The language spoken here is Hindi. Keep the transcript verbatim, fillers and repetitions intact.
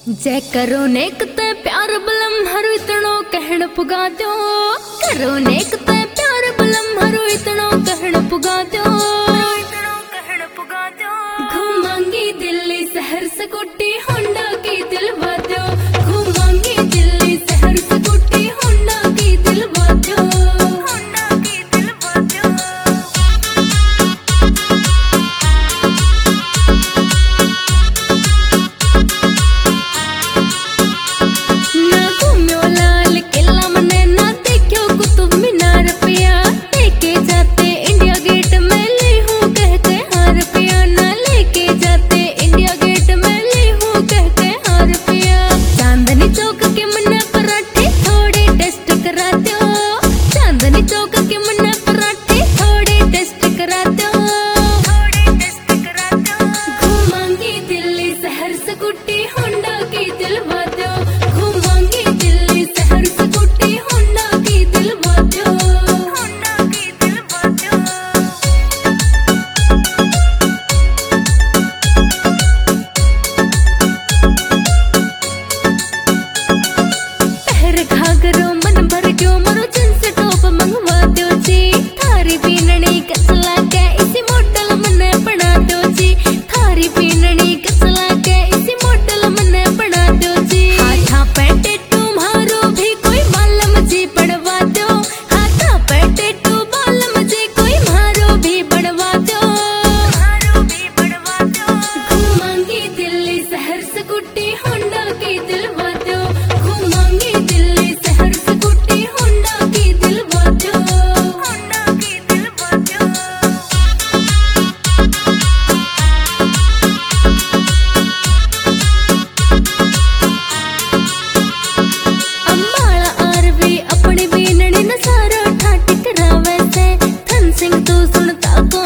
जय करो नेक ते प्यार बलम हरु इतनो कहण पुगा दो। करो नेक ते प्यार बलम हरु इतनो कहण पुगा दो। घूमांगी दिल्ली शहर स्कूटी होंडा की दिलवा दो। घूमांगी दिल्ली शहर स्कूटी होंडा की दिलवा दो। सिंह तू सुनता को